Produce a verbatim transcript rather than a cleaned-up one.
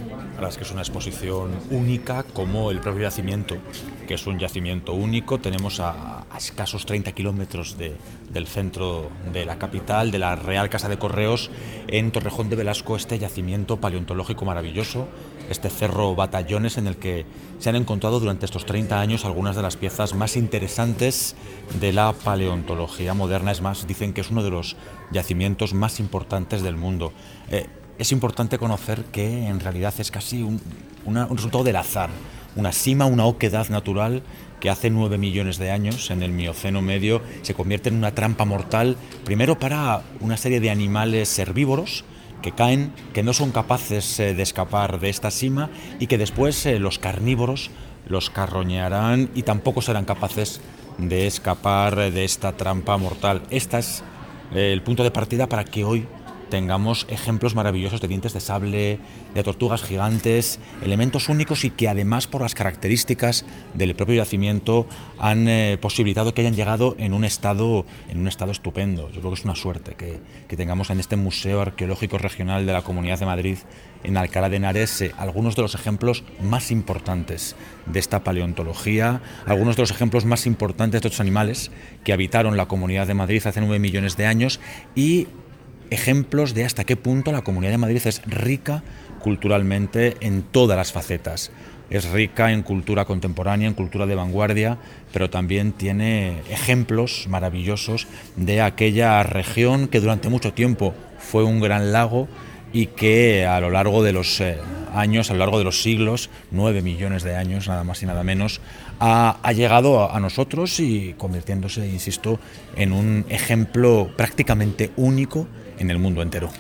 La verdad es que es una exposición única, como el propio yacimiento, que es un yacimiento único. Tenemos a, a escasos treinta kilómetros de, del centro de la capital, de la Real Casa de Correos, en Torrejón de Velasco, este yacimiento paleontológico maravilloso, este cerro Batallones, en el que se han encontrado durante estos treinta años algunas de las piezas más interesantes de la paleontología moderna. Es más, dicen que es uno de los yacimientos más importantes del mundo. Eh, Es importante conocer que en realidad es casi un, una, un resultado del azar, una sima, una oquedad natural que hace nueve millones de años, en el Mioceno medio, se convierte en una trampa mortal, primero para una serie de animales herbívoros que caen, que no son capaces eh, de escapar de esta sima, y que después eh, los carnívoros los carroñearán y tampoco serán capaces de escapar de esta trampa mortal. Este es eh, el punto de partida para que hoy tengamos ejemplos maravillosos de dientes de sable, de tortugas gigantes, elementos únicos y que además, por las características del propio yacimiento, han eh, posibilitado que hayan llegado en un estado en un estado estupendo. Yo creo que es una suerte que, que tengamos en este Museo Arqueológico Regional de la Comunidad de Madrid, en Alcalá de Henares, eh, algunos de los ejemplos más importantes de esta paleontología, algunos de los ejemplos más importantes de estos animales que habitaron la Comunidad de Madrid hace nueve millones de años, y ejemplos de hasta qué punto la Comunidad de Madrid es rica culturalmente en todas las facetas. Es rica en cultura contemporánea, en cultura de vanguardia, pero también tiene ejemplos maravillosos de aquella región que durante mucho tiempo fue un gran lago y que a lo largo de los eh, años, a lo largo de los siglos, nueve millones de años, nada más y nada menos, ha, ha llegado a, a nosotros y convirtiéndose, insisto, en un ejemplo prácticamente único en el mundo entero.